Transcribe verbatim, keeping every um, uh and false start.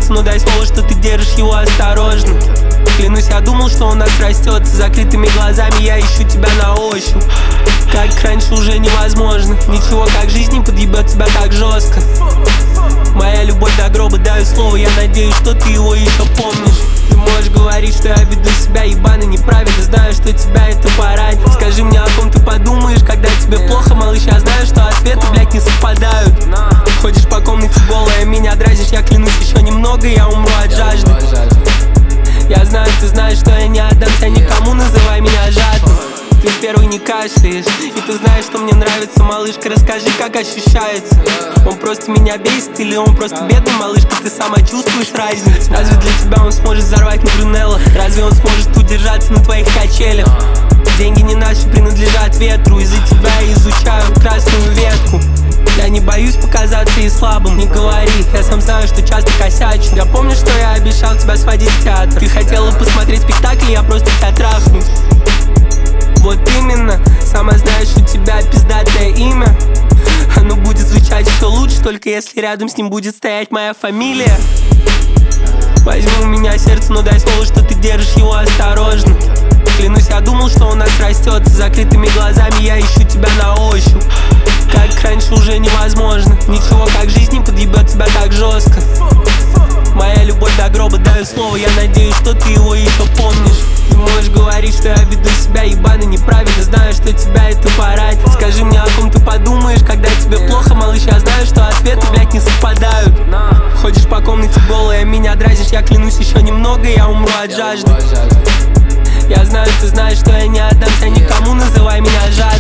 сердце, но дай слово, что ты держишь его осторожно. Клянусь, я думал, что у нас растет. С закрытыми глазами я ищу тебя на ощупь. Как раньше уже невозможно. Ничего, как жизнь не подъебет тебя так жестко. Моя любовь до гроба, даю слово. Я надеюсь, что ты его еще помнишь. Ты можешь говорить, что я веду себя ебано неправильно. Знаю, что тебя это поранит. Скажи мне, о ком ты подумаешь, когда тебе плохо, малыш. Я знаю, что ответы, блядь, не совпадают. Ходишь по комнате голая, меня дразнишь. Я клянусь, еще немного, я умру от жажды. Я знаю, ты знаешь, что я не отдамся никому, называй меня жадным. Ты первый не кашляешь, и ты знаешь, что мне нравится, малышка. Расскажи, как ощущается. Он просто меня бесит или он просто бедный, малышка? Ты сама чувствуешь разницу? Разве для тебя он сможет взорвать на Брюнелло? Разве он сможет удержаться на твоих качелях? Деньги не наши, принадлежат ветру. Из-за тебя я изучаю красную ветку. Я не боюсь показаться и слабым, не говори. Я сам знаю, что часто косячу. Я помню, что я обещал тебя сводить в театр. Ты хотела посмотреть спектакль, я просто тебя трахну. Вот именно, сама знаешь, у тебя пиздатое имя. Оно будет звучать еще лучше, только если рядом с ним будет стоять моя фамилия. Возьми у меня сердце, но дай слово, что ты держишь его осторожно. Клянусь, я думал, что у нас растет. С закрытыми глазами я ищу тебя на ощупь. Как раньше уже невозможно. Ничего, как жизнь не подъебет тебя так жестко. Моя любовь до гроба, даю слово. Я надеюсь, что ты его еще помнишь. Ты можешь говорить, что я веду себя ебано неправильно. Знаю, что тебя это поранит. Скажи мне, о ком ты подумаешь, когда тебе плохо, малыш. Я знаю, что ответы, блядь, не совпадают. Ходишь по комнате голая, меня дразнишь. Я клянусь, еще немного, я умру от жажды. Я знаю, ты знаешь, что я не отдамся никому, называй меня жадным.